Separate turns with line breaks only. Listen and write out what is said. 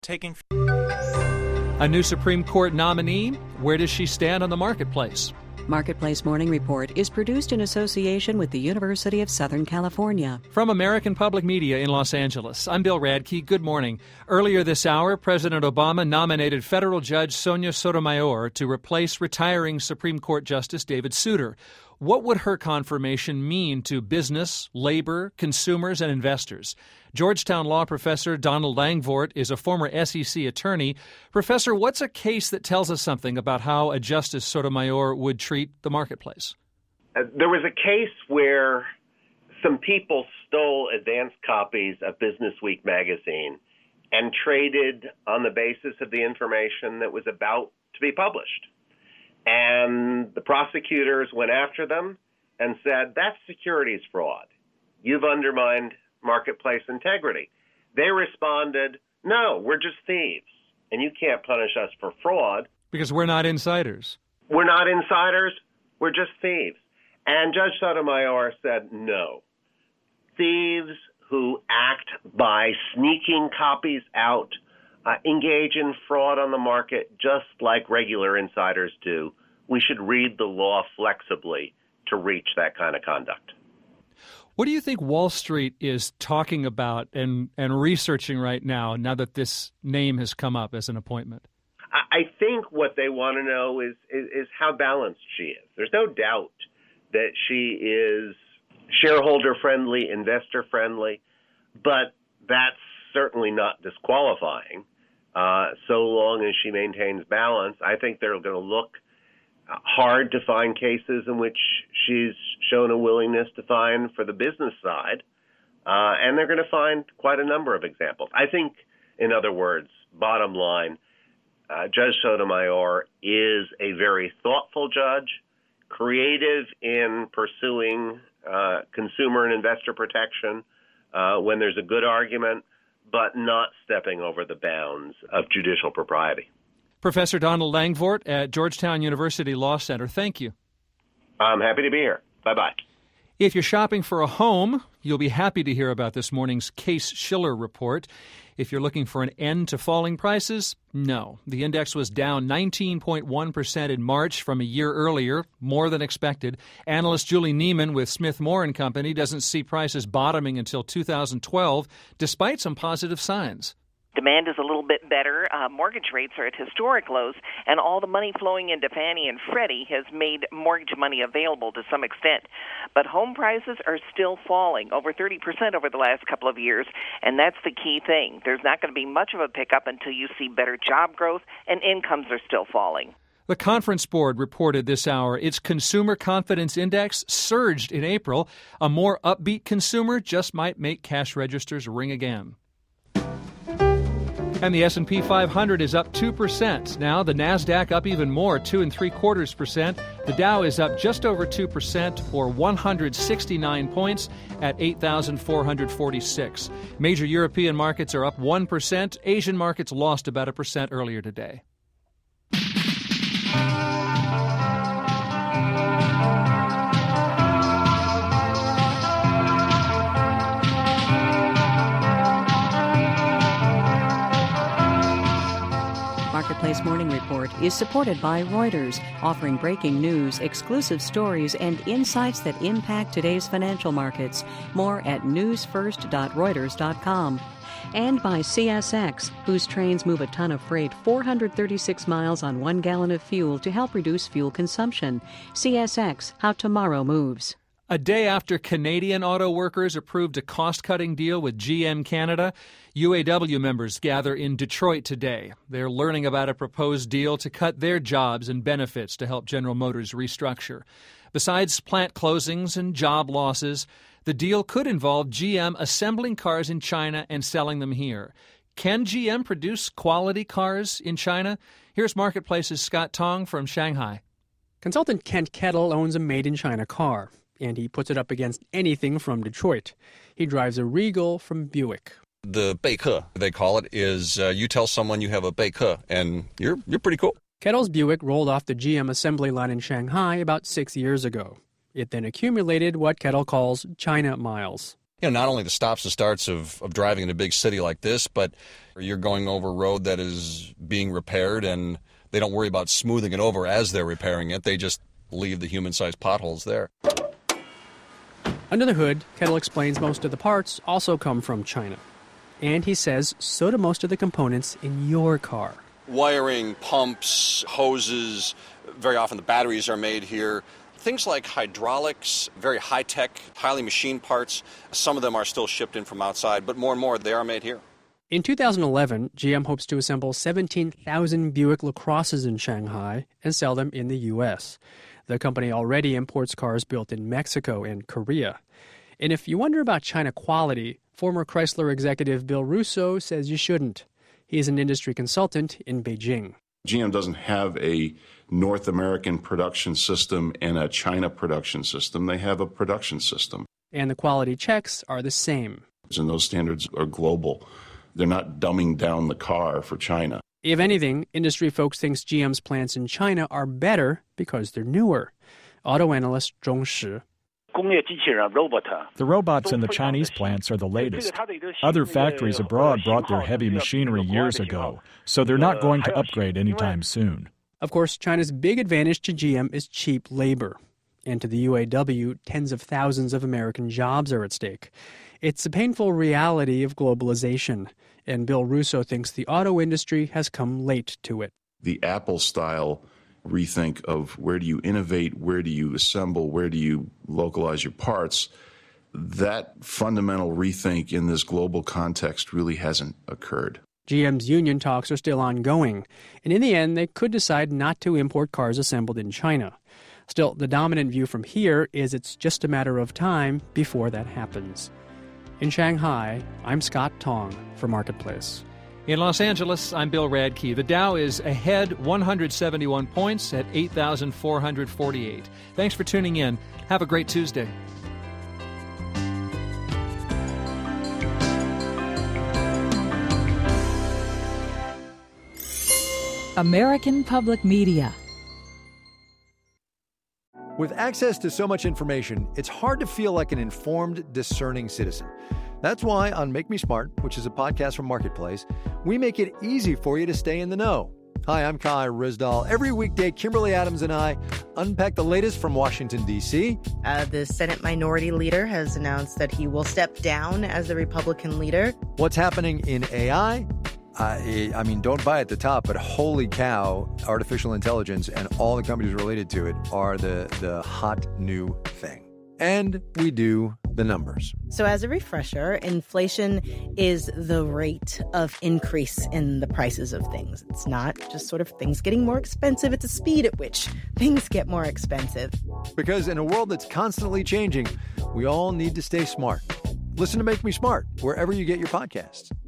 taking.
A new Supreme Court nominee, where does she stand on the marketplace?
Marketplace Morning Report is produced in association with the University of Southern California.
From American Public Media in Los Angeles, I'm Bill Radke. Good morning. Earlier this hour, President Obama nominated federal judge Sonia Sotomayor to replace retiring Supreme Court Justice David Souter. What would her confirmation mean to business, labor, consumers, and investors? Georgetown law professor Donald Langvort is a former SEC attorney. Professor, what's a case that tells us something about how a Justice Sotomayor would treat the marketplace?
There was a case where some people stole advance copies of Business Week magazine and traded on the basis of the information that was about to be published. And the prosecutors went after them and said, that's securities fraud. You've undermined marketplace integrity. They responded, no, we're just thieves, and you can't punish us for fraud.
Because we're not insiders.
We're not insiders, we're just thieves. And Judge Sotomayor said, no. Thieves who act by sneaking copies out engage in fraud on the market just like regular insiders do. We should read the law flexibly to reach that kind of conduct.
What do you think Wall Street is talking about and researching right now that this name has come up as an appointment?
I think what they want to know is how balanced she is. There's no doubt that she is shareholder-friendly, investor-friendly, but that's certainly not disqualifying. So long as she maintains balance, I think they're going to look hard to find cases in which she's shown a willingness to find for the business side, and they're going to find quite a number of examples. I think, in other words, bottom line, Judge Sotomayor is a very thoughtful judge, creative in pursuing consumer and investor protection when there's a good argument, but not stepping over the bounds of judicial propriety.
Professor Donald Langvort at Georgetown University Law Center, thank you.
I'm happy to be here. Bye-bye.
If you're shopping for a home, you'll be happy to hear about this morning's Case-Shiller report. If you're looking for an end to falling prices, no. The index was down 19.1% in March from a year earlier, more than expected. Analyst Julie Neiman with Smith Moore & Company doesn't see prices bottoming until 2012, despite some positive signs.
Demand is a little bit better. Mortgage rates are at historic lows, and all the money flowing into Fannie and Freddie has made mortgage money available to some extent. But home prices are still falling, over 30% over the last couple of years, and that's the key thing. There's not going to be much of a pickup until you see better job growth, and incomes are still falling.
The Conference Board reported this hour its Consumer Confidence Index surged in April. A more upbeat consumer just might make cash registers ring again. And the S&P 500 is up 2% now. The NASDAQ up even more, 2.75%. The Dow is up just over 2%, or 169 points at 8,446. Major European markets are up 1%. Asian markets lost about 1% earlier today.
Marketplace Morning Report is supported by Reuters, offering breaking news, exclusive stories, and insights that impact today's financial markets. More at newsfirst.reuters.com. And by CSX, whose trains move a ton of freight 436 miles on 1 gallon of fuel to help reduce fuel consumption. CSX, how tomorrow moves.
A day after Canadian auto workers approved a cost-cutting deal with GM Canada, UAW members gather in Detroit today. They're learning about a proposed deal to cut their jobs and benefits to help General Motors restructure. Besides plant closings and job losses, the deal could involve GM assembling cars in China and selling them here. Can GM produce quality cars in China? Here's Marketplace's Scott Tong from Shanghai.
Consultant Kent Kettle owns a made-in-China car, and he puts it up against anything from Detroit. He drives a Regal from Buick.
The 备课, they call it, is you tell someone you have a 备课, and you're pretty cool.
Kettle's Buick rolled off the GM assembly line in Shanghai about 6 years ago. It then accumulated what Kettle calls China miles.
not only the stops and starts of driving in a big city like this, but you're going over a road that is being repaired, and they don't worry about smoothing it over as they're repairing it. They just leave the human-sized potholes there.
Under the hood, Kettle explains most of the parts also come from China. And he says so do most of the components in your car.
Wiring, pumps, hoses, very often the batteries are made here. Things like hydraulics, very high-tech, highly machined parts, some of them are still shipped in from outside, but more and more they are made here.
In 2011, GM hopes to assemble 17,000 Buick LaCrosses in Shanghai and sell them in the U.S. The company already imports cars built in Mexico and Korea. And if you wonder about China quality, former Chrysler executive Bill Russo says you shouldn't. He's an industry consultant in Beijing.
GM doesn't have a North American production system and a China production system. They have a production system.
And the quality checks are the same.
And those standards are global. They're not dumbing down the car for China.
If anything, industry folks think GM's plants in China are better because they're newer. Auto analyst Zhong Shi.
The robots in the Chinese plants are the latest. Other factories abroad brought their heavy machinery years ago, so they're not going to upgrade anytime soon.
Of course, China's big advantage to GM is cheap labor. And to the UAW, tens of thousands of American jobs are at stake. It's a painful reality of globalization, and Bill Russo thinks the auto industry has come late to it.
The Apple-style rethink of where do you innovate, where do you assemble, where do you localize your parts, that fundamental rethink in this global context really hasn't occurred.
GM's union talks are still ongoing, and in the end, they could decide not to import cars assembled in China. Still, the dominant view from here is it's just a matter of time before that happens. In Shanghai, I'm Scott Tong for Marketplace.
In Los Angeles, I'm Bill Radke. The Dow is ahead 171 points at 8,448. Thanks for tuning in. Have a great Tuesday.
American Public Media.
With access to so much information, it's hard to feel like an informed, discerning citizen. That's why on Make Me Smart, which is a podcast from Marketplace, we make it easy for you to stay in the know. Hi, I'm Kai Rizdal. Every weekday, Kimberly Adams and I unpack the latest from Washington, D.C.
The Senate Minority Leader has announced that he will step down as the Republican leader.
What's happening in AI? I mean, don't buy at the top, but holy cow, artificial intelligence and all the companies related to it are the hot new thing. And we do the numbers.
So as a refresher, inflation is the rate of increase in the prices of things. It's not just sort of things getting more expensive. It's the speed at which things get more expensive.
Because in a world that's constantly changing, we all need to stay smart. Listen to Make Me Smart wherever you get your podcasts.